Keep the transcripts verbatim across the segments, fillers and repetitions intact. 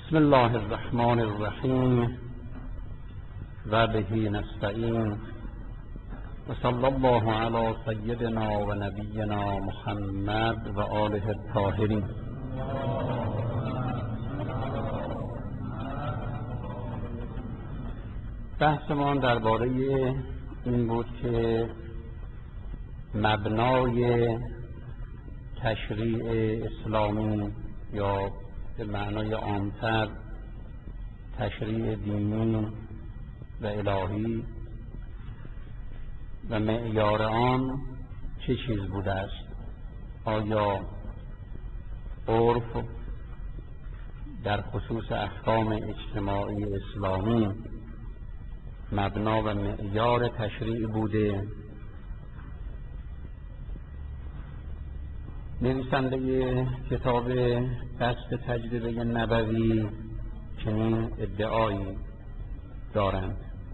بسم الله الرحمن الرحیم و به نستعین و صلی الله علی سیدنا و نبینا محمد و آله الطاهرین. بحثمان درباره این بود که مبنای تشریع اسلامی یا به معنای عامتر تشریع دینی و الهی و معیار آن چه چیز بوده است؟ آیا عرف در خصوص احکام اجتماعی اسلامی مبنا و معیار تشریع بوده؟ نویسنده کتاب بسط تجربه نبوی چنین ادعایی دارند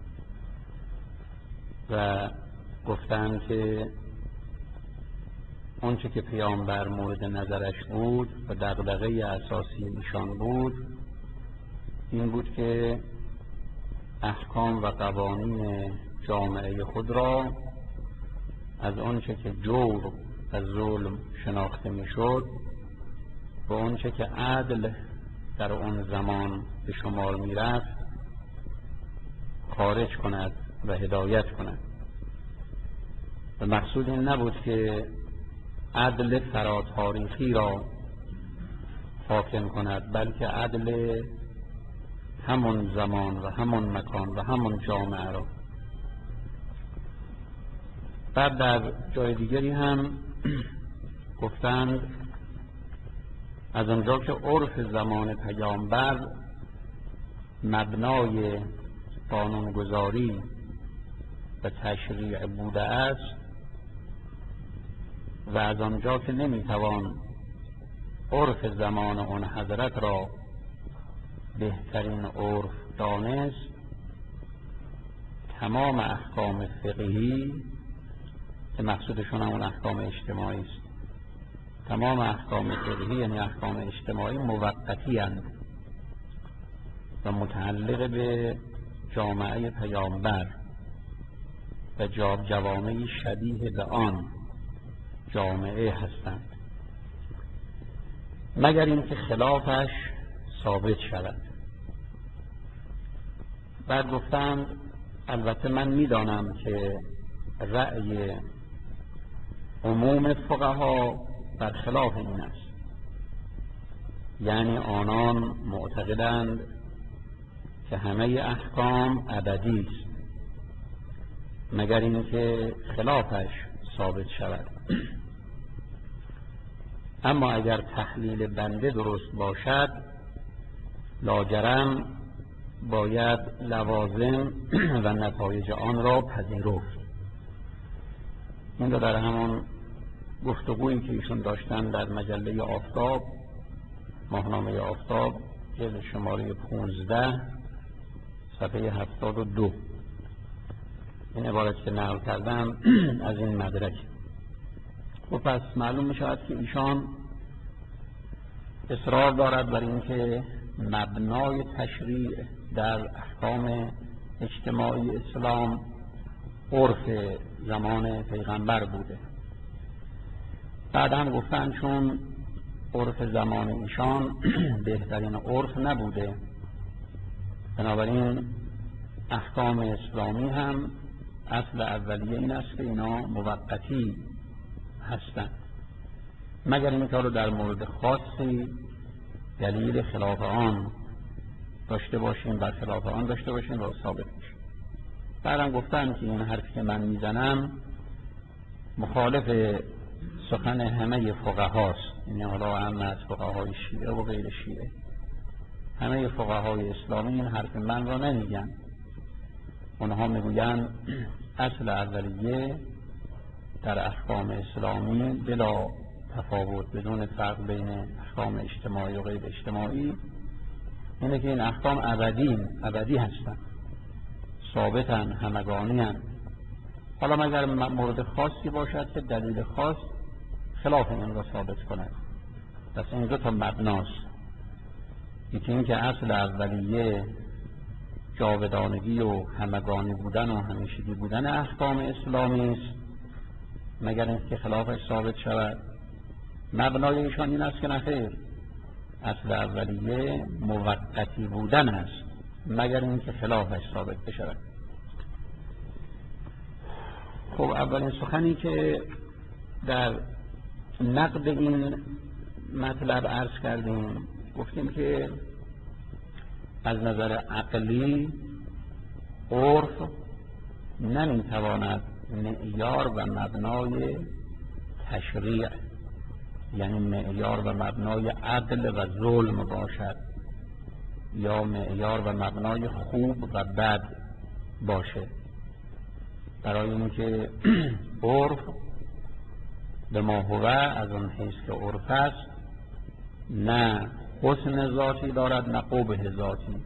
و گفتند که اونچه که پیامبر مورد نظرش بود و دغدغه اساسی ایشان بود این بود که احکام و قوانین جامعه خود را از آنچه که جور و ظلم شناخته میشد و آنچه که عدل در آن زمان به شمار میرفت خارج کند و هدایت کند. و مقصود این نبود که عدل فراتاریخی را حاکم کند، بلکه عدل همون زمان و همون مکان و همون جامعه را. بعد در جای دیگری هم گفتند از آنجا که عرف زمان پیامبر مبنای قانونگذاری و تشریع بوده است و از آنجا که نمیتوان عرف زمان آن حضرت را بهترین عرف دانست، تمام احکام فقهی که مقصودشون همون احکام اجتماعی است، تمام احکام فقهی یعنی احکام اجتماعی موقتی اند و متعلق به جامعه پیامبر و جوامع شبیه به آن جامعه هستند، مگر اینکه خلافش ثابت شود. بعد گفتند البته من میدانم که رأی عموم فقها برخلاف این است، یعنی آنان معتقدند که همه احکام ابدی است مگر اینکه خلافش ثابت شود. اما اگر تحلیل بنده درست باشد لاجرم باید لوازم و نتایج آن را پذیرفت. این رو در همون گفتگویی که ایشون داشتن در مجله آفتاب، ماهنامه آفتاب، جلد شماره پونزده صفحه هفتاد و دو، این عبارت که نقل کردم از این مدرک. و پس معلوم می شود که ایشان اصرار دارد بر این که مبنای تشریع در احکام اجتماعی اسلام عرف زمان پیغمبر بوده. بعد هم گفتن چون عرف زمان ایشان بهترین عرف نبوده، بنابراین احکام اسلامی هم اصل اولیه این است که اینا موقتی هستند، مگر این کارو در مورد خاصی دلیل خلاف آن داشته باشیم، بر خلاف آن داشته باشیم و ثابت میشه. بعدم گفتن که این حرفی که من میزنم مخالف سخن همه فقهاست، یعنی حالا هم از فقهای شیعه و غیر شیعه، همه فقهای اسلامی این حرف من را نمیگن. اونها میگوین اصل اولیه در احکام اسلامی بلا تفاوت بدون فرق بین احکام اجتماعی و غیر اجتماعی اینه که این احکام ابدی ابدی هستن، ثابتن، همگانی هستن. حالا مگر مورد خاصی باشد که دلیل خاص خلاف این را ثابت کند، پس این دو تا مبناست، یکی این که اصل اولیه جاودانگی و همگانی بودن و همیشگی بودن احکام اسلامی است مگر اینکه خلافش ثابت شود. مبنای ایشان این است که نخیر، اصل اولیه موقتی بودن است مگر اینکه خلافش ثابت بشود. خب اولین سخنی که در نقد این مطلب عرض کردیم، گفتیم که از نظر عقلی عرف نمیتواند معیار و مبنای تشریع، یعنی معیار و مبنای عدل و ظلم باشد یا معیار و مبنای خوب و بد باشه. برای اینکه عرف به ما هو از اون حیث که عرف است نه حسن ذاتی دارد نه قبح ذاتی،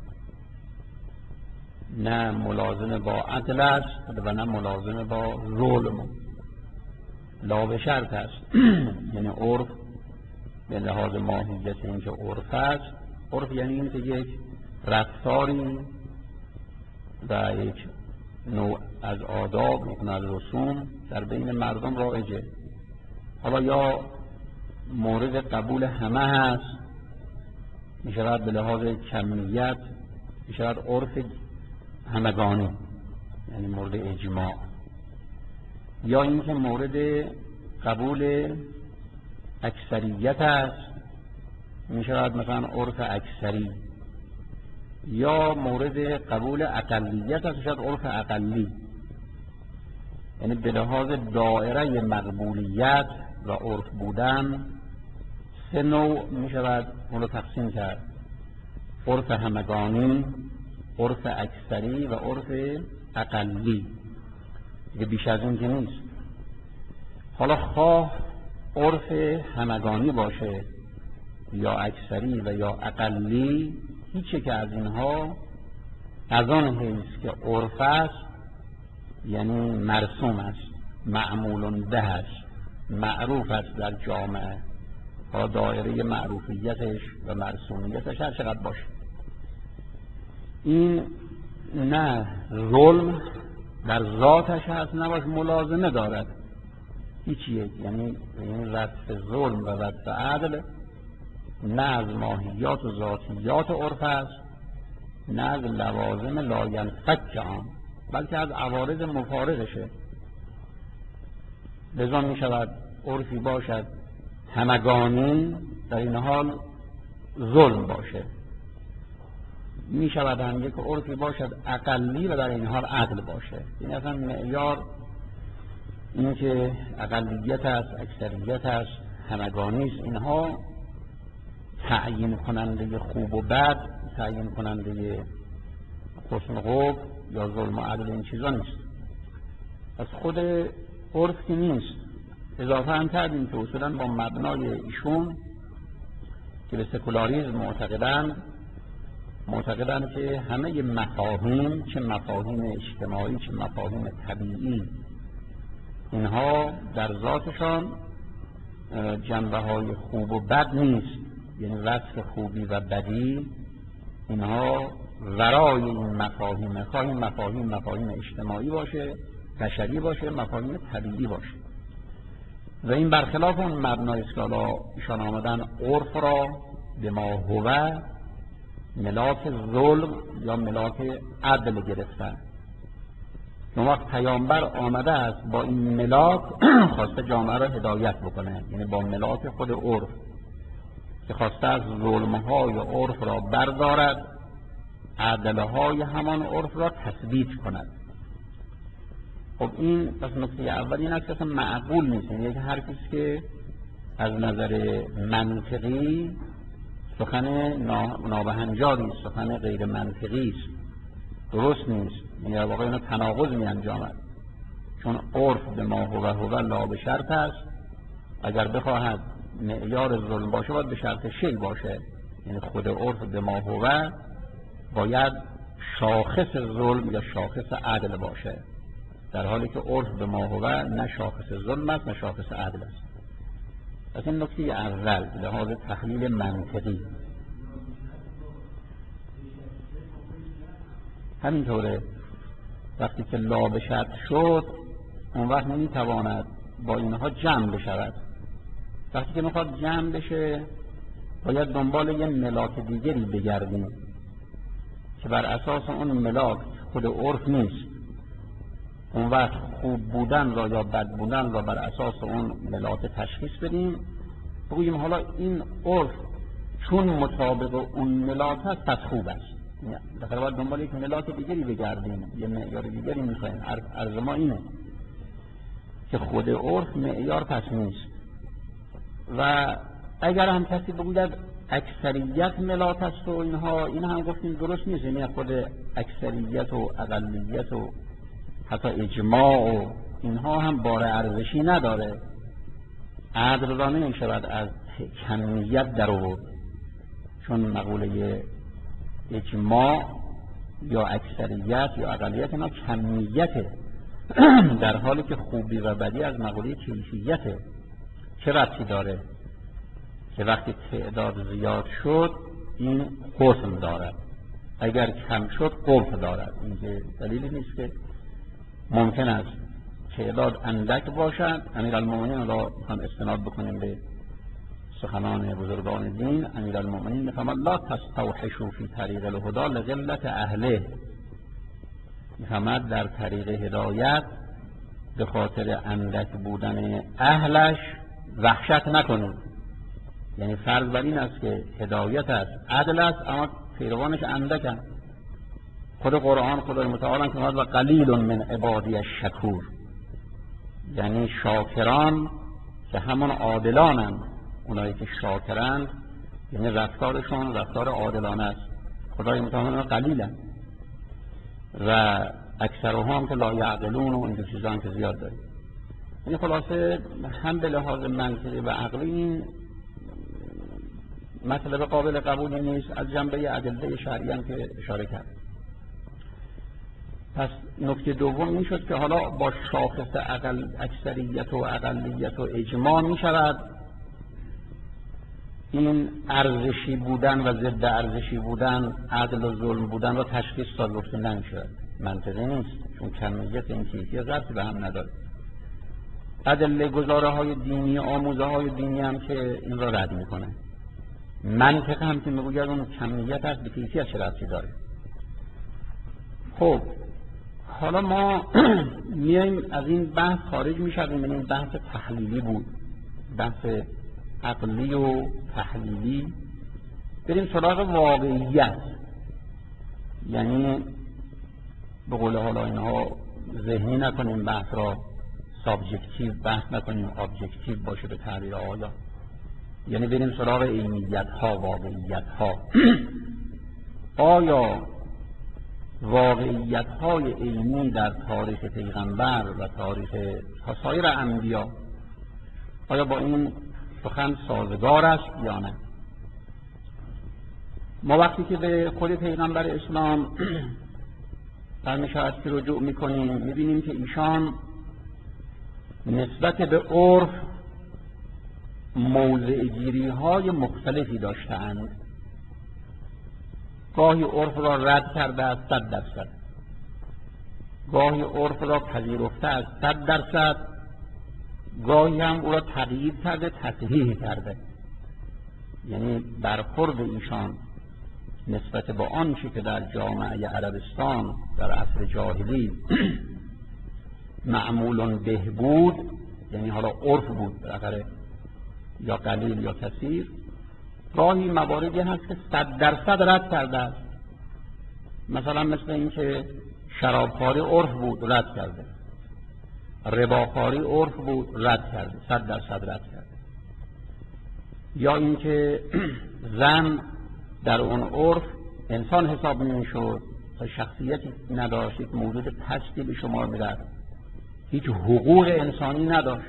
نه ملازم با عدل است و نه ملازم با ظلم، لا به شرط است. یعنی عرف به لحاظ ماهیت اینکه عرف است، عرف یعنی این که یک رفتاری و یک نوع از آداب، یک نوع از رسوم در بین مردم رایجه. حالا یا مورد قبول همه هست، می شود به لحاظ کمیت، می شود عرف همگانی یعنی مورد اجماع، یا اینکه مورد قبول اکثریت است، می شود مثلا عرف اکثری، یا مورد قبول اقلیت است، می شود عرف اقلی. یعنی به لحاظ دائره مقبولیت و عرف بودن سه نوع می شود اون رو تقسیم کرد: عرف همگانی، عرف اکثری و عرف اقلی. دیگه بیش از این که نیست. حالا خواه عرف همگانی باشه یا اکثری و یا اقلی، هیچی که از اینها از آن حیث که عرف است یعنی مرسوم است، معمول به است، معروف است در جامعه، تا دایره معروفیتش و مرسومیتش هر چقدر باشه، این نه ظلم در ذاتش هست نه باش ملازمه دارد هیچ یک. یعنی این وصف ظلم و وصف عدل نه از ماهیات و ذاتیات عرف است نه از لوازم لاینفک آن، بلکه از عوارض مفارقشه. لذا می شود عرفی باشد همگانی در این حال ظلم باشه، می شود هم یک عرفی باشد اقلی و در این حال عدل باشه. این اصلا معیار این که اقلیت است، اکثریت است، همگانی است، اینها تعیین کننده خوب و بد، تعیین کننده حسن و قبح یا ظلم و عدل این چیزا نیست. از خود عرف که نیست. اضافه هم کردیم که اصولا با مبنای ایشون که به سکولاریسم معتقدند معتقدند که همه مفاهیم، چه مفاهیم اجتماعی چه مفاهیم طبیعی، اینها در ذاتشان جنبه های خوب و بد نیست. یعنی وصف خوبی و بدی اینها ورای این مفاهیم، خواه این مفاهیم مفاهیم اجتماعی باشه، بشری باشه، مفاهیم طبیعی باشه. و این برخلاف اون مبنای است که حالا ایشان آمدن عرف را به ما هو ملاک ظلم یا ملاک عدل گرفتن. اون وقت پیامبر آمده است با این ملاک خواسته جامعه را هدایت بکنه، یعنی با ملاک خود عرف که خواسته از ظلمهای عرف را بردارد، عدلهای همان عرف را تثبیت کند. خب این پس نکته اول این است که اصلا معقول نیست. یعنی یک حرفی است که از نظر منطقی سخن نابهنجاری است، سخن غیر منطقی است، درست نیست. یعنی در واقع اینا تناقض می انجامد، چون عرف به ما هو هو لا به شرط است. اگر بخواهد معیار ظلم باشه باید به شرط شی باشه، یعنی خود عرف به ما هو باید شاخص ظلم یا شاخص عدل باشه، در حالی که عرف به ما هو نه شاخص ظلم است نه شاخص عدل است. پس این نکته اول لحاظ تحلیل منطقی. همینطوره وقتی که لابشت شد اون وقت نمیتواند با اینها جمع بشود. وقتی که میخواد جمع بشه باید دنبال یه ملاک دیگری بگردیم که بر اساس اون ملاک خود عرف نیست. اون وقت خوب بودن را یا بد بودن را بر اساس اون ملاک تشخیص بدیم، بگوییم حالا این عرف چون مطابق اون ملاک هست پس خوب است. در باید دنبال یک ملاک دیگری بگردیم، یه معیار دیگری میخوایم. عرض ما اینه که خود عرف معیار پس نیست. و اگر هم کسی بگوید اکثریت ملاک است و اینها، این هم گفتیم درست نیست. یعنی خود اکثریت و اقلیت و حتی اجماع و اینها هم بار ارزشی نداره. عدل را نمی شود از کمیت در آورد، چون مقوله اجماع یا اکثریت یا اقلیت اینا کمیته، در حالی که خوبی و بدی از مقوله کیفیته. چه ربطی داره که وقتی تعداد زیاد شد این حسن دارد، اگر کم شد قبح دارد؟ این دلیلی نیست که ممکن است تعداد اندک باشد. امیرالمومنین را میخوام استناد بکنیم به سخنان بزرگان دین. امیرالمومنین میفرماد لا تستوحشوا فی طریق الهدی لقلت اهله. میفرماد در طریق هدایت به خاطر اندک بودن اهلش وحشت نکنید. یعنی فرض بر این است که هدایت است، عدل است، اما پیروانش اندکن. خود قرآن خدای متعال که میگه و قلیل من عبادی الشکور، یعنی شاکران که همون عادلانند، اونایی که شاکرند یعنی رفتارشون رفتار عادلانه است. خدای متعال قلیلن و اکثرهم هم که لا یعقلون و این دو چیزا هم که زیاد داریم. یعنی خلاصه هم به لحاظ منطقی و عقلی این مطلب قابل قبولی نیست، از جنبه ادله شرعی هم که اشاره کرد. پس نکته دوم این شد که حالا با شاخص اقل اکثریت و اقلیت و اجماع می شود این ارزشی بودن و ضد ارزشی بودن، عدل و ظلم بودن را تشخیص داد. گفته نمیشه، منطقی نیست، چون کمیت این کیفیت ربطی به هم نداره. ادله گزاره های دینی، آموزه های دینی هم که این را رد میکنه. منطق هم که میگوید اون کمیت هست به کیفیت چه ربطی داره. خب حالا ما میایم از این بحث خارج میشویم. این بحث تحلیلی بود، بحث عقلی و تحلیلی. بریم سراغ واقعیت. یعنی به قول حالا اینها ذهنی نکنیم بحث را، سابجکتیو بحث نکنیم، ابجکتیو باشه به تعبیر آیا. یعنی بریم سراغ عینیت ها، واقعیت ها. آیا واقعیت های عینی در تاریخ پیغمبر و تاریخ سایر انبیا آیا با این سخن سازگار است یا نه؟ ما وقتی که به خود پیغمبر اسلام در نشأت که رجوع میکنیم میبینیم که ایشان نسبت به عرف موضع گیری های مختلفی داشتند. گاهی عرف را رد کرده از صد درصد، گاهی عرف را پذیرفته از صد درصد، گاهی هم او را تغییر کرده، تصحیح کرده. یعنی برخورد ایشان نسبت به آنچه که در جامعه عربستان در عصر جاهلی معمول به بود، یعنی حالا عرف بود بالاخره یا قلیل یا کثیر، گاهی مواردی هست که صد درصد رد کرده است. مثلا مثل این که شرابخواری عرف بود، رد کرده. رباخواری عرف بود، رد کرده، صد درصد رد کرده. یا اینکه زن در اون عرف انسان حساب نمی‌شد، شخصیتی نداشت، یک موجود پستی به شمار می‌رفت، هیچ حقوق انسانی نداشت،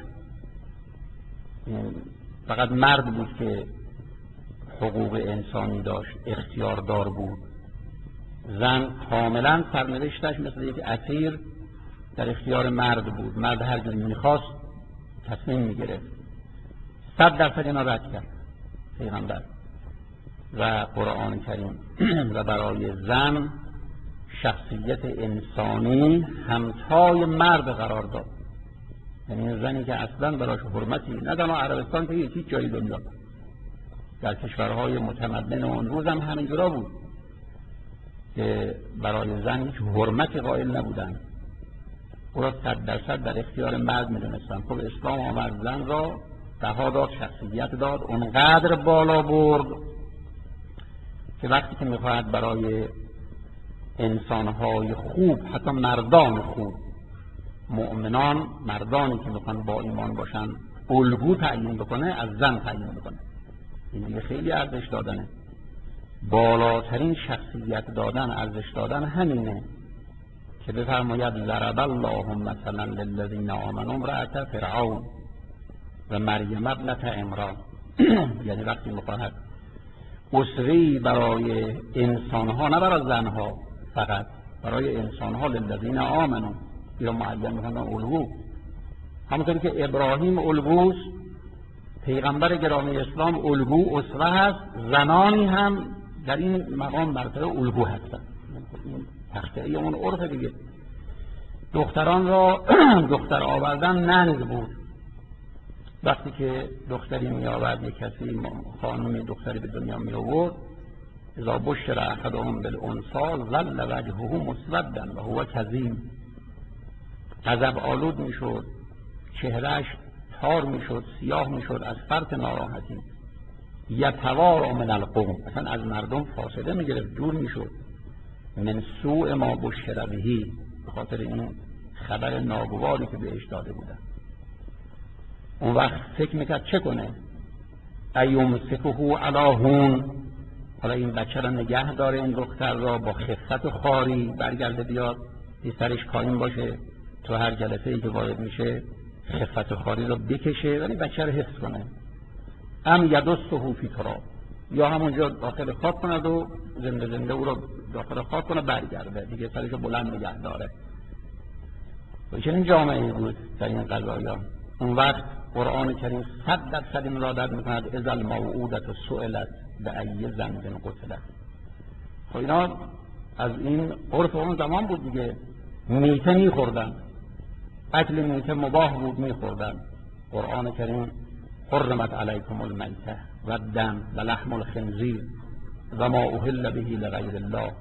فقط مرد بود که حقوق انسانی داشت، اختیاردار بود. زن کاملا سرنوشتش مثل یک اسیر در اختیار مرد بود، مرد هر جور میخواست تصمیم میگرفت. صد درصد اینا رد کرد پیغمبر و قرآن کریم و برای زن شخصیت انسانی همتای مرد قرار داد. یعنی زنی که اصلا براش حرمتی نه تنها عربستان که هیچ جای دنیا، در کشورهای متمدن اون روز هم همینجورا بود که برای زن هیچ حرمتی قائل نبودن، او را صد درصد در اختیار مرد میدونستن. خب اسلام آمد زن را بها داد، شخصیت داد، اونقدر بالا برد که وقتی که میخواهد برای انسانهای خوب، حتی مردان خوب، مؤمنان، مردانی که میخوان با ایمان باشن، الگو تعیین بکنه، از زن تعیین بکنه. این دیگه خیلی ارزش دادنه. بالاترین شخصیت دادن، ارزش دادن همینه که بفرماید ضرب الله مثلا للذین آمنوا امرأة فرعون و مریم ابنة عمران. یعنی وقتی میخواهد اسوه‌ای برای انسانها، نه برای زنها فقط، برای انسانها، للذین آمنوا، یا معین میکنن الگو. همونطوری که ابراهیم الگوست، پیغمبر گرامی اسلام الگو، اسوه هست، زنانی هم در این مقام مرتبه الگو هستن. این تخته اون عرف دیگه. دختران را دختر آوردن ننگ بود. وقتی که دختری می آورد، یک کسی خانمی دختری به دنیا می آورد، اذا بشر احدهم بالانثی ظل وجهه مسودا و هو کظیم، غضب آلود می شد، چهرهش تار می شد، سیاه می شد از فرط ناراحتی. یتوارا من القوم، اصلا از مردم فاصله می گرفت، دور می شد. من سوء ما بشر بهی، به خاطر این خبر ناگواری که بهش داده بودن. اون وقت فکر میکرد چه کنه؟ ایمسکه علی هون، حالا این بچه را نگه داره، این دختر را با خفت و خاری برگرده بیاد، این سرش کاین باشه، تو هر جلسه ای که وارد میشه خفت و خاری را بکشه ولی بچه را حفظ کنه. ام یدسه فی تراب، یا همونجا داخل خاک کند و زنده زنده او را داخل خاک کنه برگرده، دیگه سرش بلند نگه داره. و چنین جامعه بود در این قضایان. اون وقت قرآن کریم صد درصد این را رد میکند، اذا الموعودة سئلت بأی ذنب قتلت. خب اینا از این عرف اون زمان بود دیگه. میته میخوردن، اکل میته مباح بود، میخوردن. قرآن کریم حرمت علیکم المیته و الدم و لحم الخنزیر و ما اهل به لغیر الله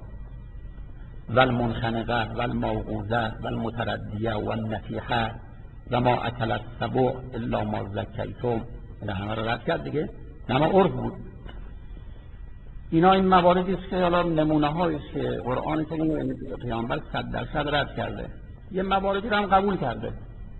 و المنخنقه و الموقوذه و المتردیه و النفیحه و ما اکل السبع الا ما زکیتم. اینا همه رو رد کرد دیگه، همه عرف بود. اینا این مواردی است که حالا نمونه هایی است که قرآن کریم پیامبر صد درصد رد کرده. یه مواردی رو هم قبول کرده،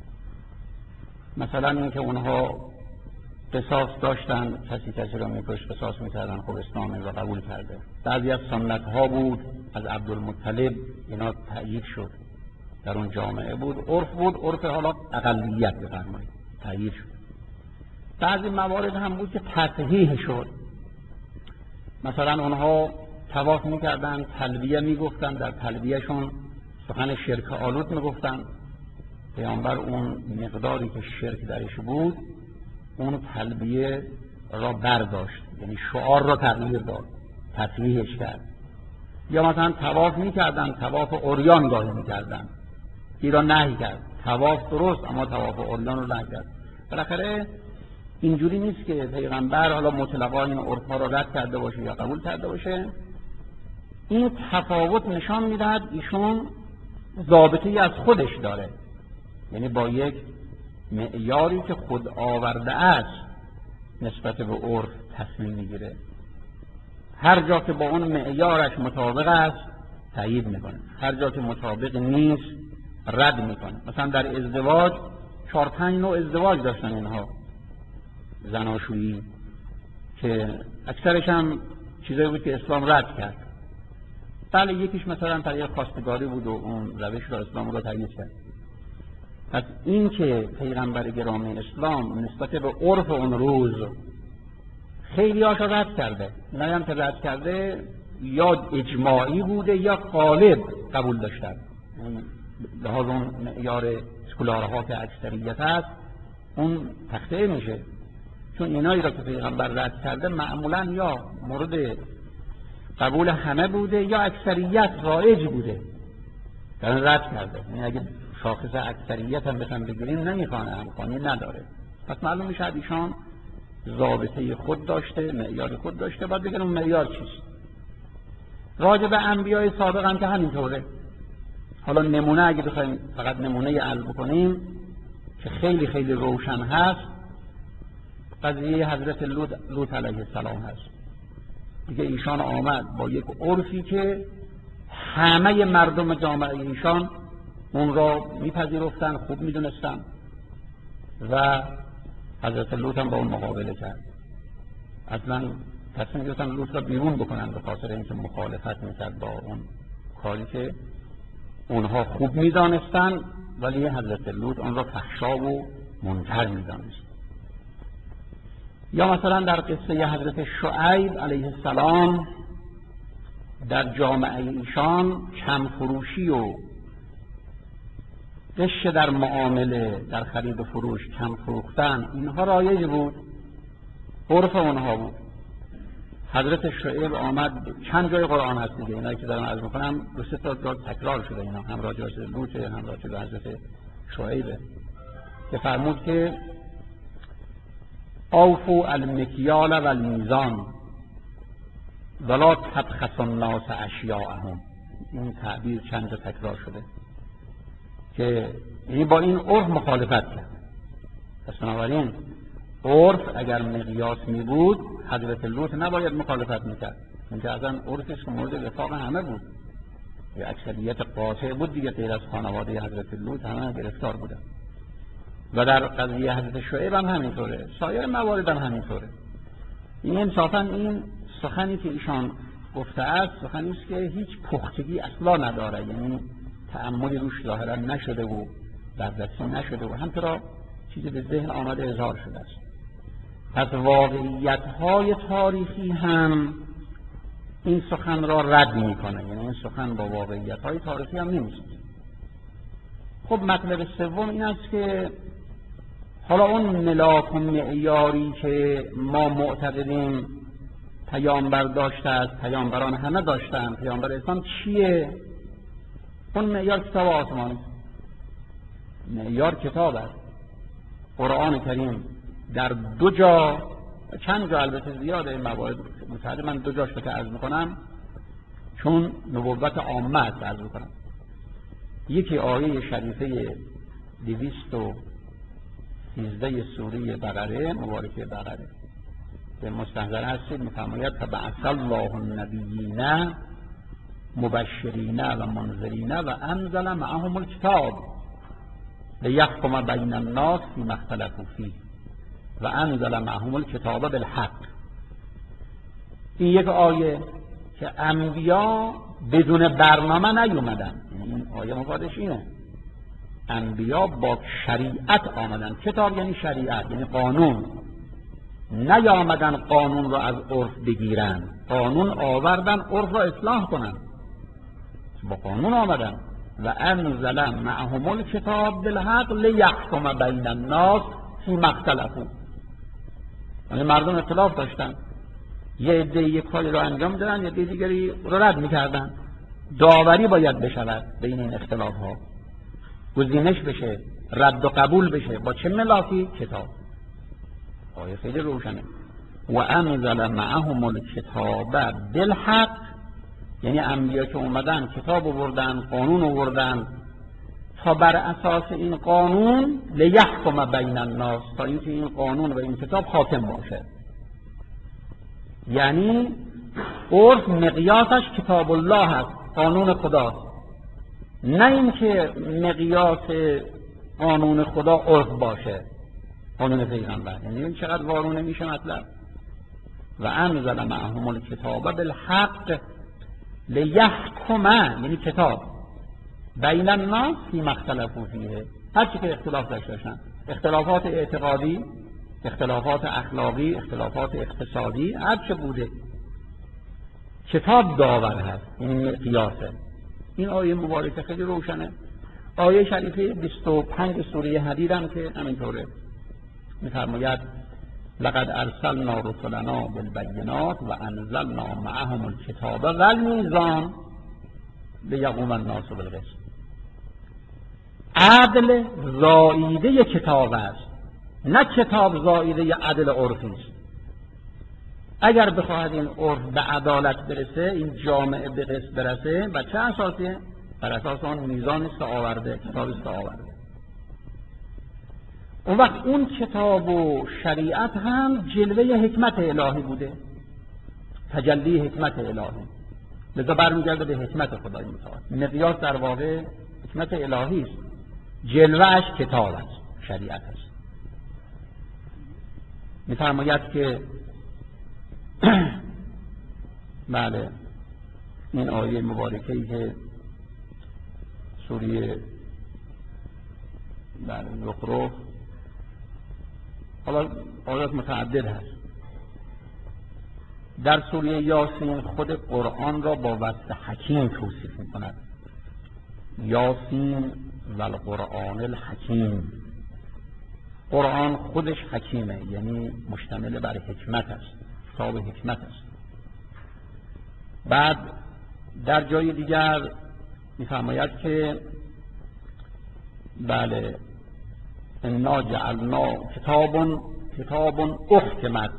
مثلا اینکه اونها قصاص داشتن، کسی کسی رو میکشت قصاص میکردن، خب اسلام این رو قبول کرده. بعضی از سنت ها بود از عبدالمطلب، اینا تأیید شد، در اون جامعه بود، عرف بود، عرف حالا اقلیت بفرمایید، تأیید شد. بعضی موارد هم بود که تصحیح شد، مثلا اونها طواف میکردن، تلبیه میگفتن، در تلبیهشون سخن شرک آلود میگفتن. پیامبر اون مقداری که شرک درش بود اون تلبیه را برداشت، یعنی شعار را تغییر داد، تصحیحش کرد. یا مثلا طواف میکردن، طواف عریان گاهی میکردن، ایران نهی کرد. طواف درست اما طواف عریان رو نهی کرد. بالاخره اینجوری نیست که پیغمبر حالا مطلقا این عرفا را رد کرده باشه یا قبول کرده باشه. این تفاوت نشان میدهد ایشون ضابطه‌ای از خودش داره، یعنی با یک معیاری که خود آورده است نسبت به عرف تصمیم میگیره. هر جا که با اون معیارش مطابق است تایید میکنه، هر جا که مطابق نیست رد میکنه. مثلا در ازدواج چهار پنج نوع ازدواج داشتن اینها، زناشویی، که اکثرش هم چیزایی بود که اسلام رد کرد. بله یکیش مثلا طریق خواستگاری بود و اون روش را اسلام را تایید کرد. پس این که پیغمبر گرامی اسلام نسبت به عرف اون روز خیلی هاشا رد کرده، نه هم که رد کرده یا اجماعی بوده یا غالب قبول داشتن، لحاظ اون معیار سکولارها که اکثریت هست اون تخته میشه. چون اینایی را که پیغمبر رد کرده معمولا یا مورد قبول همه بوده یا اکثریت رایج بوده، در رد کرده. یعنی اگه شاخص اکثریت هم بخوام بگیریم نمیخوانه، همخوانی نداره. پس معلوم میشه ایشان ضابطه خود داشته، معیار خود داشته. باید بگن اون معیار چیست. راجع به انبیای سابق هم که همینطوره. حالا نمونه اگه بخوایم فقط نمونه عرض بکنیم که خیلی خیلی روشن هست، قضیه حضرت لوط لوط علیه السلام هست. دیگه ایشان آمد با یک عرفی که همه مردم جامعه ایشان اون را میپذیرفتن، خوب میدونستن و حضرت لوط هم با اون مقابله کرد. اصلا تصمیم گرفتن لوط را بیرون بکنن به خاطر اینکه مخالفت میکرد با اون کاری که اونها خوب میدانستن، ولی حضرت لوط اون را فحشا و منکر میدانست. یا مثلا در قصه حضرت شعیب علیه السلام در جامعه ایشان کم فروشی و غش در معامله، در خرید و فروش، کم فروختن، اینها رایج بود، عرف اونها بود. حضرت شعیب آمد، چند جای قرآن هست دیگه، اینایی که دارم عرض میکنم دو سه تا جا تکرار شده، اینا هم راجع به لوط هم راجع به حضرت شعیب، که فرمود که اوفوا المکیال و المیزان ولا تبخسوا الناس اشیاءهم. این تعبیر چند جا تکرار شده که یعنی با این عرف مخالفت کرد. پس بنابراین عرف اگر مقیاس می بود حضرت لوط نباید مخالفت میکرد، اینکه اصلا عرفش مورد وفاق همه بود، یه اکثریت قاطع بود دیگه، غیر از خانواده حضرت لوط همه گرفتار بودن. و در قضیه حضرت شعیب هم همینطوره، سایر موارد هم همینطوره. این انصافا این سخنی که ایشان گفته است سخنی است که هیچ پختگی اصلا نداره، یعنی تأملی روش ظاهرا نشده و بررسی نشده و همچنان چیزی به ذهن آمده اظهار شده است. پس واقعیت‌های تاریخی هم این سخن را رد می‌کنه، یعنی این سخن با واقعیت‌های تاریخی هم نمی‌شه. خب مطلب سوم این است که حالا اون ملاک و معیاری که ما معتقدیم پیامبر داشته است، پیامبران همه داشتن، پیامبر اسلام چیه؟ اون معیار کتاب آسمانی، معیار کتاب است. قرآن کریم در دو جا، چند جا البته زیاده این موارد متعدد، من دو جاش رو عرض میکنم چون نبوت عامه است عرض میکنم. یکی آیه شریفه دویست و سیزده سوره بقره، مبارکه بقره که مستحضر هستید، میفرماید فبعث الله النبیین مبشرین و منذرین و انزل معهم الکتاب لیحکم بین الناس فیما اختلفوا فیه و انزل معهم الکتاب بالحق. این یک آیه که انبیا بدون برنامه نیومدن، این آیه مفادش اینه، انبیا با شریعت آمدن. کتاب یعنی شریعت، یعنی قانون. نیامدن قانون را از عرف بگیرن، قانون آوردن عرف را اصلاح کنن، با قانون آمدن. و انزل معهم الکتاب بالحق لیحکم بین الناس فیما اختلفوا. یعنی مردم اختلاف داشتن، یه عده یک کاری را انجام دادن، یه عده دیگری را رد میکردن. داوری باید بشود بین این اختلاف ها، گزینش بشه، رد و قبول بشه. با چه ملاکی؟ کتاب. آیه خیلی روشنه. و انزل معهم الکتاب بالحق، یعنی انبیا که اومدن کتاب آوردن، قانون آوردن، تا بر اساس این قانون لیحکم بین الناس، تا اینکه این قانون و این کتاب حاکم باشه. یعنی عرف مقیاسش کتاب الله هست، قانون خداست، نه اینکه مقیاس قانون خدا عرف باشه، قانون پیغمبر. یعنی این چقدر وارونه میشه مطلب. و انزل معهم الکتاب بالحق لیحکم، یعنی کتاب، بین الناس فیما اختلفوا فیه، هر چی که اختلاف داشتن، اختلافات اعتقادی، اختلافات اخلاقی، اختلافات اقتصادی، هر چه بوده کتاب داور هست، این مقیاسه. این آیه مبارکه خیلی روشنه. آیه شریفه بیست و پنج سوره حدید هم که همینطوره، میفرماید لقد ارسلنا رسلنا بالبینات و انزلنا معهم الکتاب والمیزان لیقوم الناس بالقسط. عدل زائیده کتاب است، نه کتاب زائیده عدل عرفی است. اگر بخواهد این عرف به عدالت برسه، این جامعه به قسط برسه، و چه اساسیه؟ بر اساس آن میزان است آورده، کتاب است آورده. اون وقت اون کتاب و شریعت هم جلوه حکمت الهی بوده، تجلی حکمت الهی، لذا برمیگرده به حکمت خدای متعال. مقیاس در واقع حکمت الهی است، جلوهش کتاب است، شریعت است. می‌فرماید که بله این آیه مبارکه‌ای که سوره بله زخرف، حالا آیات متعدد هست، در سوره یاسین خود قرآن را با وصف حکیم توصیف می‌کند. یاسین و القرآن الحکیم، قرآن خودش حکیمه، یعنی مشتمل بر حکمت است، کتاب حکمت است. بعد در جای دیگر می‌فرماید که بله انا جعلنا کتاب کتاب احکمت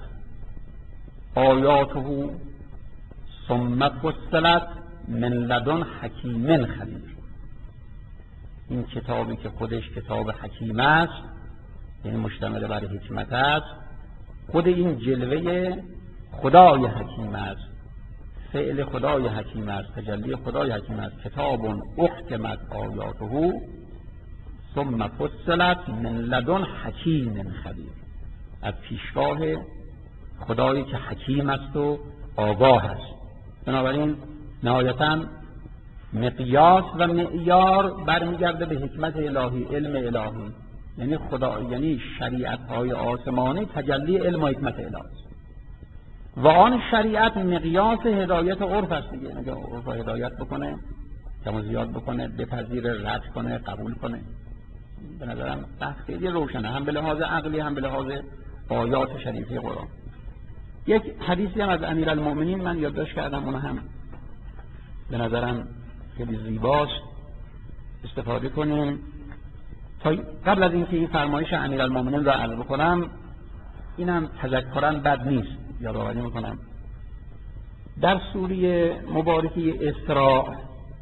آیاته ثم فصلت من لدن حکیم خبیر. این کتابی که خودش کتاب حکیم است، یعنی مشتمل بر حکمت است، خود این جلوه خدای حکیم است، فعل خدای حکیم است، تجلی خدای حکیم است. کتاب احکمت آیاته ثم فصلت من لدن حکیم خبیر، از پیشگاه خدایی که حکیم است و آگاه است. بنابراین نهایتاً مقیاس و معیار برمیگرده به حکمت الهی، علم الهی، یعنی خدا، یعنی شریعت های آسمانی تجلی علم و حکمت الهی است. و آن شریعت مقیاس هدایت عرف است دیگه. اگه عرف هدایت بکنه، کم و زیاد بکنه، بپذیره، رد کنه، قبول کنه، به نظرم بحث خیلی روشنه، هم به لحاظ عقلی هم به لحاظ آیات شریفه قرآن. یک حدیثی هم از امیرالمؤمنین من یادداشت کردم، اون هم به نظرم خیلی زیباست، استفاده کنیم. تا قبل از اینکه این فرمایش امیرالمؤمنین را عرض کنم، اینم تذکرا بد نیست، یادآوری میکنم. در سوره مبارکه اسراء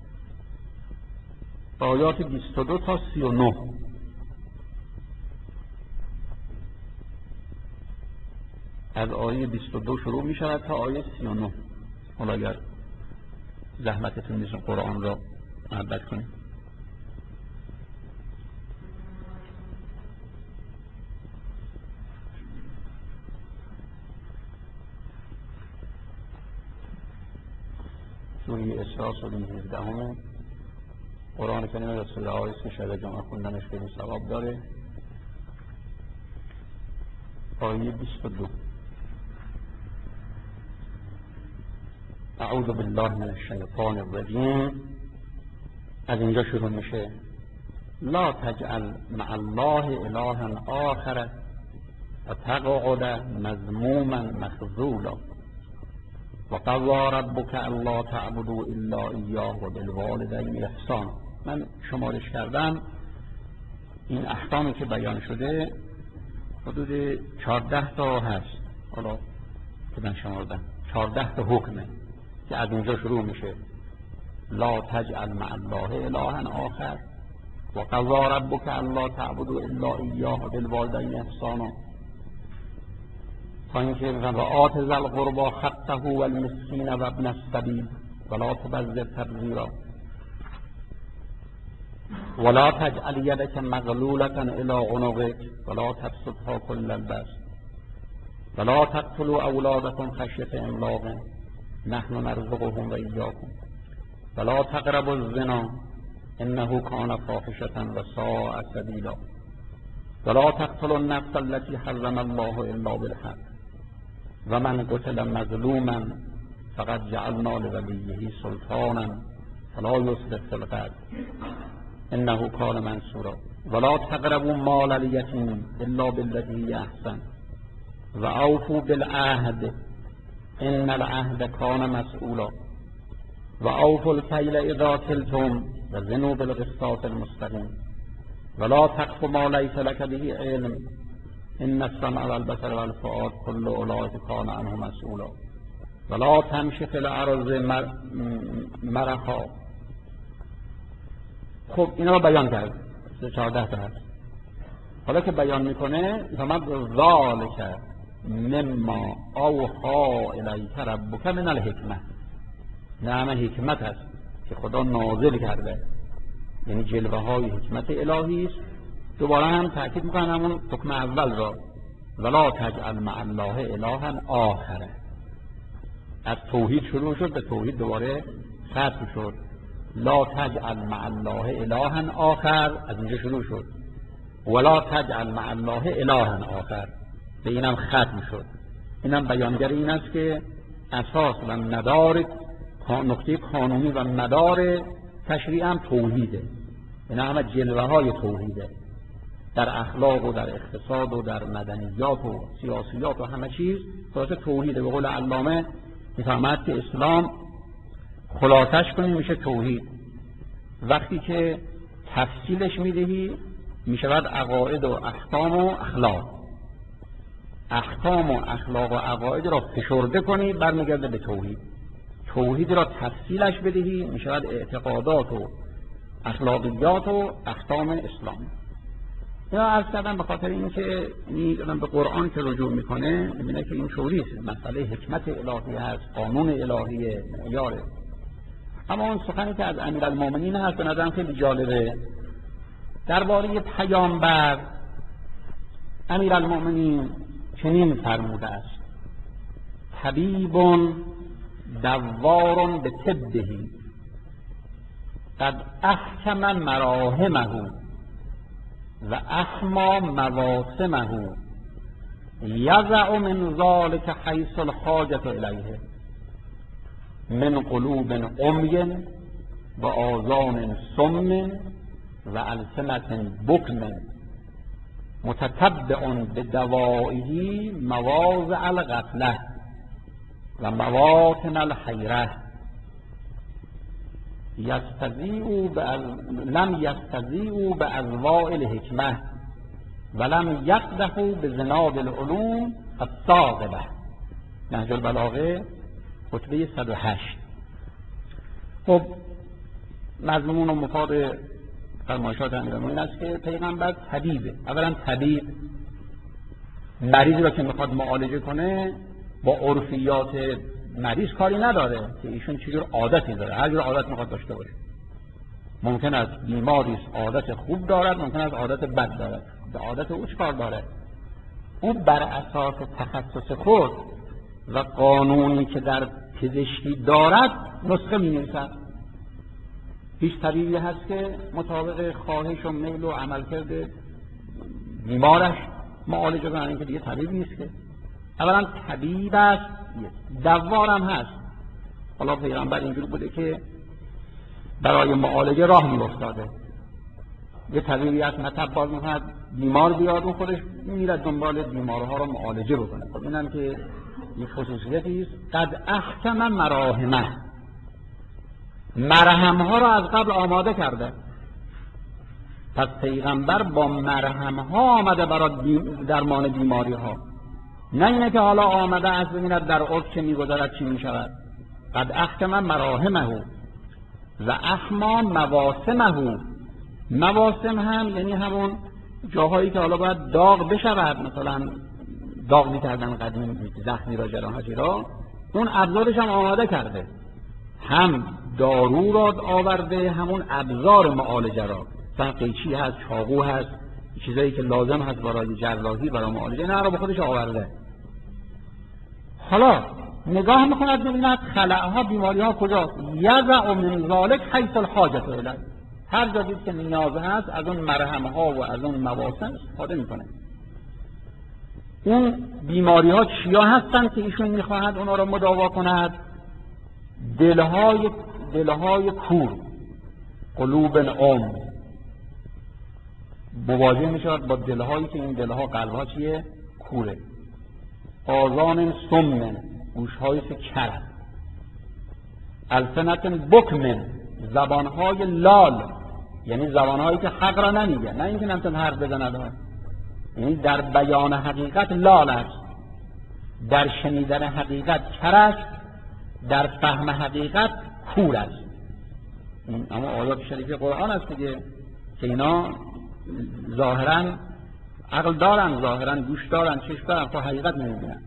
آیات بیست و دو تا سی و نه از آیه بیست و دو شروع می شود تا آیه سی و نه. حالا اگر زحمتتون نیست قرآن را محبت کنید. سوره اسراء سوره هفده همه قرآن کریم رسول الله علیه و شب جمعه خوندنش خیلی ثواب داره. آیه بیست و دو. اعوذ بالله من الشیطان الرجیم. از اینجا شروع میشه: لا تجعل مع الله الها آخر و تقعد مذموما مخذولا و قضى ربک الا تعبدوا الا ایاه و بالوالدین احسانا. من شمارش کردم، این احکامی که بیان شده حدود چهارده تا هست، حالا که من شماردم چهارده تا حکمه که از اونجا شروع میشه: لا تجعل مع الله الها آخر و قضى ربک الا تعبدوا الا ایاه و بالوالدین احسانا، تا اینکه و آت ذی القربى حقه والمسکین و ابن السبیل ولا تبذر تبذیرا ولا تجعل یدک مغلولة الی عنقک ولا تبسطها کل البسط ولا تقتلوا اولادکم خشیة املاق نحن نرزقهم و ایاکم ولا تقربوا الزنا انه کان فاحشة و ساء سبیلا ولا تقتلوا النفس التي حرم الله الا بالحق و من قتل مظلوما فقد جعلنا لولیه سلطانا فلا یسرف فی القتل انه کان منصورا ولا تقربوا مال الیتیم الا بالتي هی احسن و اوفوا بالعهد ان العهد کان مسئولا و اوفوا الکیل اذا کلتم و زنوا بالقسطاس المستقیم ولا تقف ما لیس لک به علم ان السمع والبصر والفؤاد كل اولئک کان عنه مسئولا ولا تمشی فی الارض مرحا. خب اینا رو بیان کرد، چهارده تا هست. حالا که بیان میکنه فرمود ذالک مما اوحی الیک ربک من الحکمه، نه همه حکمت هست که خدا نازل کرده، یعنی جلوه های حکمت الهی است. دوباره هم تاکید میکنن همون حکم اول را، ولا تجعل مع الله الها آخر. از توحید شروع شد به توحید دوباره ختم شد. لا تجعل مع الله الها آخر از اینجا شروع شد، ولا تجعل مع الله الها آخر به اینم ختم شد. اینم بیانگر این است که اساس و مدار نقطه قانونی و مدار تشریع هم توحیده، اینا همه جلوه های توحیده در اخلاق و در اقتصاد و در مدنیات و سیاسیات و همه چیز خلاصه توحیده. به قول علامه میفهمد که اسلام خلاصش کنیم میشه توحید. وقتی که تفصیلش میدهی میشود عقاید و احکام و اخلاق. احکام و اخلاق و عقاید را فشرده کنی برمیگرده به توحید. توحید را تفصیلش بدهی میشود اعتقادات و اخلاقیات و احکام اسلام. یا عرض کردم به خاطر اینکه این به قرآن که رجوع میکنه میبینه که این طوری است، مسئله حکمت الهی هست، قانون الهی معیاره. اما اون سخنی که از امیرالمومنین هست به نظرم خیلی جالبه درباره پیامبر. امیرالمومنین چنین فرموده است: طبیب دوار به طبه قد احکم مراهمه و احما مواسمه یضع من ذلك حیث الحاجة الیه من قلوب عمی و آذان صم و السنة بکم متتبع بدوائه مواضع الغفله و مواطن الحیره یستضیع لم یستضیع بأضواء الحکمه ولم یقدح بزناد العلوم الثاقبه. نهج البلاغه خطبه صد و هشت. خب مضمون و مفاد فرمایشات امیرالمومنین است که پیغمبر طبیبه. اولا طبیب مریضی را که میخواد معالجه کنه با عرفیات مریض کاری نداره که ایشون چجور عادتی داره، هر جور عادت میخواد داشته باشه. ممکن است بیماری عادت خوب دارد، ممکن است عادت بد دارد. به عادت او چکار داره؟ او بر اساس تخصص خود و قانونی که در پزشکی دارد نسخه می‌نویسد. هیچ طبیبی هست که مطابق خواهش و میل و عملکرد بیمارش معالجه کنه؟ اینکه دیگه طبیب نیست که. اولا طبیب است، دوارم هست. حالا پیغمبر اینجور بوده که برای معالجه راه می‌افتاده. یه طبیبی هست مطب باز می‌کند بیمار بیاد اون خودش میره دنبال بیمارها رو معالجه بکنه. خب اینم که این خصوصیتی است. قد احکم مراهمه، مرهم‌ها را از قبل آماده کرده. پس پیغمبر با مرهم‌ها آمده برای درمان بیماری‌ها، نه اینه که حالا آمده از ببیند در عرف چه می‌گذرد چی می‌شود. قد احکم مراهمه و احما مواسمه. مواسم هم یعنی همون جاهایی که حالا باید داغ بشود، مثلا داغ می‌کردن قدیم زخمی را، جراحتی را، اون ابزارش هم آماده کرده. هم دارو را آورده، همون ابزار معالجه را، مثلا قیچی هست، چاقو هست، چیزایی که لازم هست برای جراحی، برای معالجه، نه را به خودش آورده. حالا نگاه میکند ببیند خلأها، بیماری ها کجاست. یضع من ذلک حیث الحاجة الیه، هر جا دید که نیاز هست از اون مرهم ها و از اون مواسم استفاده میکنه. اون بیماری ها چیا هستن که ایشون میخواهد اونا را مداوا کند؟ دلهای دلهای کور، قلوب عم، مواجه میشود با دلهایی که این دلها قلبها چیه؟ کوره. آذان سم، گوش‌های که کر، السنت بکم، زبان‌های لال، یعنی زبان‌هایی که حق را نمیگه، نه اینکه نمیتونه حرف بزنه، یعنی در بیان حقیقت لال است، در شنیدن حقیقت کر است، در فهم حقیقت کور است. این اما آیات شریف قرآن است دیگه که اینا ظاهراً عقل دارن، ظاهراً گوش دارن، چشم دارن، خب حقیقت نمیبینن.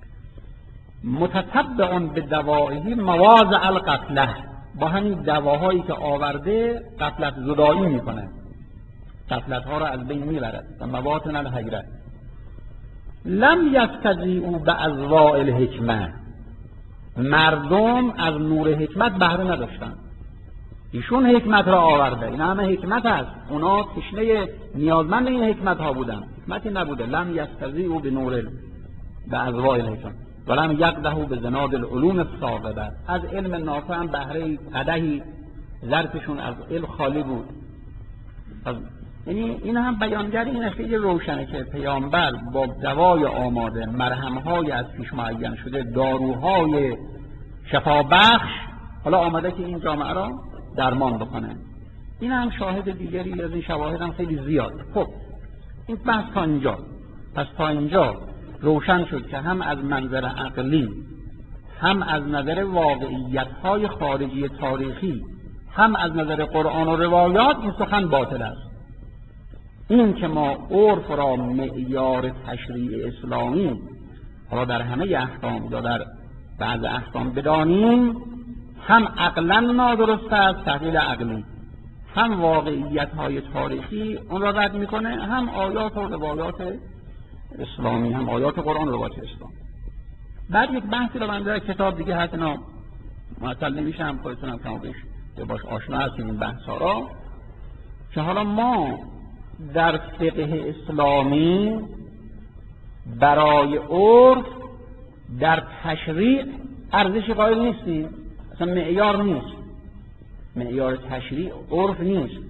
متتبعون به دوائه مواضع القتله، با همین دواهایی که آورده غفلت زدایی میکنه، غفلت ها را از بین میبرد و مواطن الحیرت. لم یستضیئوا باضواء الحکمه، مردم از نور حکمت بهره نداشتن، ایشون حکمت را آورده، این همه حکمت است، اونا تشنه نیازمند این حکمت ها بودن، حکمتی نبوده. لم یستضیئوا بنور باضواء الحکمه ولم یقدحوا بزناد العلوم الثاقبه، از علم نافع هم بهره قدحی ظرفشون از علم خالی بود. یعنی این هم بیانگر این خیلی روشنه که پیامبر با دوای آماده، مرهم‌های از پیش معین شده، داروهای شفابخش، حالا آماده که این جامعه را درمان بکنه. این هم شاهد دیگری از این شواهد هم خیلی زیاد. خب این بحث تا اینجا. پس تا اینجا روشن شد که هم از منظر عقلی، هم از نظر واقعیت‌های خارجی تاریخی، هم از نظر قرآن و روایات این سخن باطل است. این که ما عرف را معیار تشریع اسلامی حالا در همه احکام یا در بعض احکام بدانیم، هم عقلا نادرست است تحلیل عقلی، هم واقعیت‌های تاریخی اون را رد میکنه، هم آیات و روایات اسلامی، هم آیات قرآن و روایات اسلام. بعد یک بحثی رو من در کتاب دیگه هست، اینا معطل نمیشم، خودتونم کم بیش باش آشنا هستیم این بحث ها را، که حالا ما در فقه اسلامی برای عرف در تشریع ارزشی قائل نیستیم، اصلا معیار نیست، معیار تشریع عرف نیست،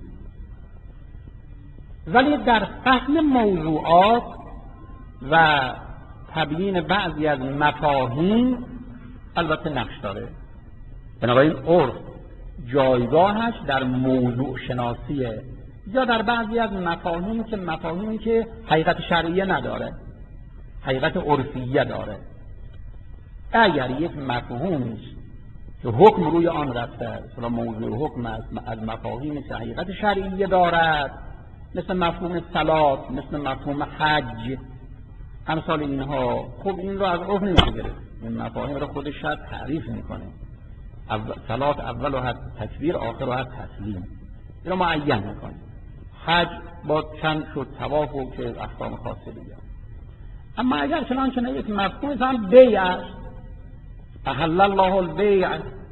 ولی در فهم موضوعات و تبیین بعضی از مفاهیم البته نقش داره. بنابراین عرف جایگاهش در موضوع شناسیه یا در بعضی از مفاهیم که مفاهیمی که حقیقت شرعیه نداره، حقیقت عرفیه داره. اگر یک مفهومی است که حکم روی آن رفته است، مثلا موضوع حکم از مفاهیمی که حقیقت شرعیه دارد، مثل مفهوم صلات، مثل مفهوم حج، امثال اینها، خب این رو از عرف نمیشه گرفت، این مفاهیم رو خودش شاید تعریف میکنه. اول صلات اول و تکبیر، آخر و تسلیم، این رو معین میکنه. حج با چند شد طواف و که احکام خاصه دیگه. اما اگر چنانچه یک مفهوم مثلا بیع است، احل الله البیع،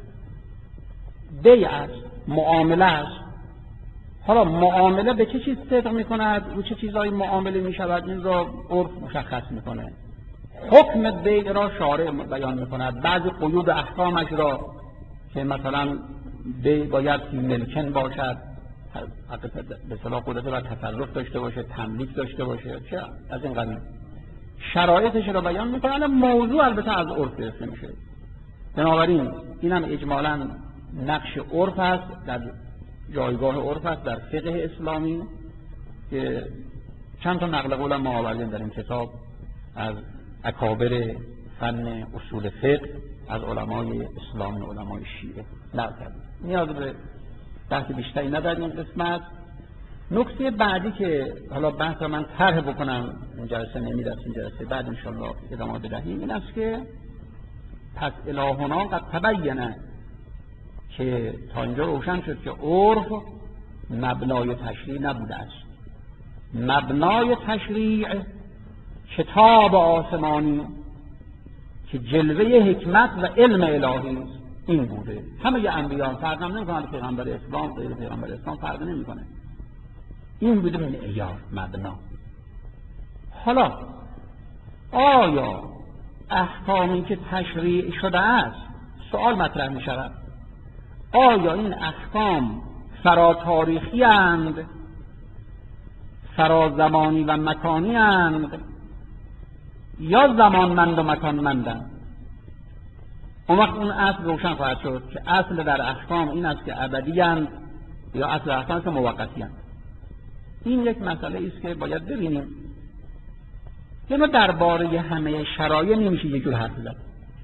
بیع است، معامله است. حالا معامله به چه چیز صدق میکند، رو چه چیزایی معامله میشود، این را عرف مشخص میکنه. حکم بیع را شارع بیان میکند، بعضی قیود احکامش را که مثلا بیع باید فی ملکن باشد، به اصطلاح قدرت و تصرف داشته باشه، تملیک داشته باشه، چه از این قبیل شرایطش را بیان میکنه. موضوع البته از عرف گرفته میشه. بنابراین این هم اجمالاً نقش عرف است، در جایگاه عرف است در فقه اسلامی که چند تا نقل قول ما آوردیم در این کتاب از اکابر فن اصول فقه، از علمای اسلامی، علمای شیعه نقل کردیم. نیاز به بحث بیشتری نداریم این قسمت. نکته بعدی که حالا بحث من طرح بکنم، این جلسه نمیرسه، این جلسه بعد انشاءالله ادامه بدهیم، این است که پس الهنا قد تبینه که تا اینجا روشن شد که عرف مبنای تشریع نبوده است. مبنای تشریع کتاب آسمانی که جلوه حکمت و علم الهی است، این بوده. همه ی انبیاء فرق نمی‌کنه، پیغمبر اسلام غیر پیغمبر اسلام فرق نمی‌کنه. این بوده معیار، مبنا. حالا آیا احکامی که تشریع شده است، سوال مطرح می‌شود، آیا این احکام فرا تاریخی اند، فرا زمانی و مکانی اند، یا زمانمند و مکانمندند. اون وقت اون اصل روشن خواهد شد که اصل در احکام این است که ابدی‌اند یا اصل احکام که موقتی‌اند. این یک مسئله است که باید ببینیم. اما درباره همه شرایط نمیشه یک جور حرف زد.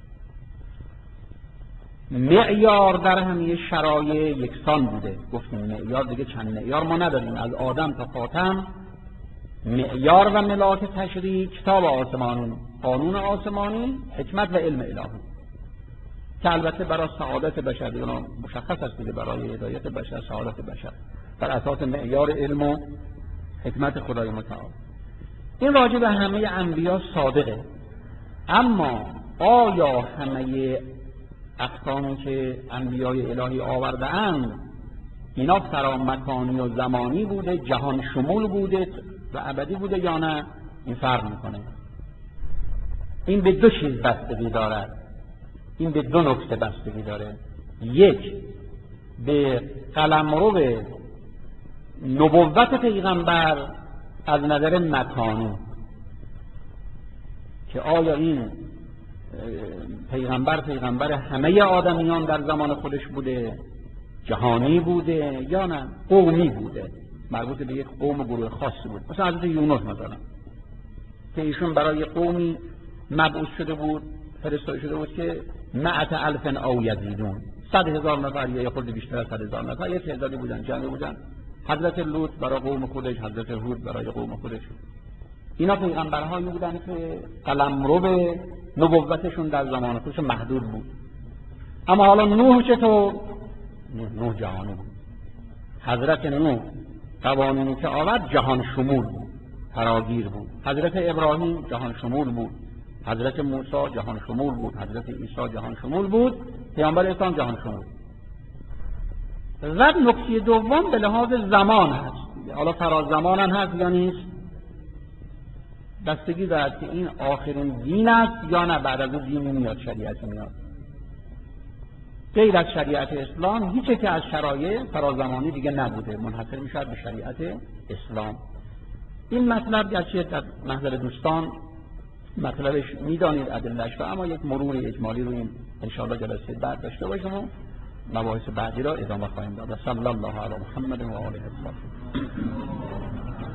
معیار در همه شرایط یکسان بوده. گفتیم معیار دیگه چند معیار ما نداریم، از آدم تا خاتم معیار و ملاک تشریع، کتاب آسمانی، قانون آسمانی، حکمت و علم الهی که البته برای سعادت بشر دیگه مشخص است دیگه، برای هدایت بشر، سعادت بشر بر اساس معیار علم و حکمت خدای متعال. این راجع به همه انبیا صادقه. اما آیا همه احکامی که انبیای الهی آورده اند اینا فرامکانی و زمانی بوده، جهان شمول بوده و ابدی بوده یا نه؟ این فرق میکنه. این به دو چیز بستگی دارد. این به دو نکته بستگی داره. یک، به قلمرو نبوت پیغمبر از نظر مکانی که آیا این پیغمبر پیغمبر همه آدمیان در زمان خودش بوده، جهانی بوده یا نه قومی بوده، مربوط به یک قوم و گروه خاصی بود. مثلا حضرت یونس مثلا که ایشون برای قومی مبعوث شده بود، فرستاده شده بود که مئة الف او یزیدون، صد هزار نفر یا خود بیشتر از صد هزار نفر، یک تعدادی بودن، جمعی بودن. حضرت لوط برای قوم خودش، حضرت هود برای قوم خودش. اینا پیغمبرهایی بودن که قلمرو نبوتشون در زمان خودش محدود بود. اما حالا نوح چطور؟ نوح جهانی بود. حضرت نوح قوانینی که آورد جهان شمول بود، فراگیر بود. حضرت ابراهیم جهان شمول بود. حضرت موسی جهان شمول بود. حضرت عیسی جهان شمول بود. پیامبر اسلام جهان شمول. و نکته دوم به لحاظ زمان هست. حالا فرازمان هم هست یا نیست؟ بستگی دارد که این آخرین دین است یا نه بعد از اون دینی میاد، شریعت میاد. غیر از شریعت اسلام هیچ که از شرایع فرازمانی دیگه نبوده، منحصر میشد به شریعت اسلام. این مطلب گرچه در محضر دوستان مطلبش میدانید ادله‌اش، و اما یک مرور اجمالی رو این انشاءالله جلسه بعد داشته باشیم و مباحث بعدی را ادامه خواهیم داد. صلی الله علی محمد و آله الطاهرین.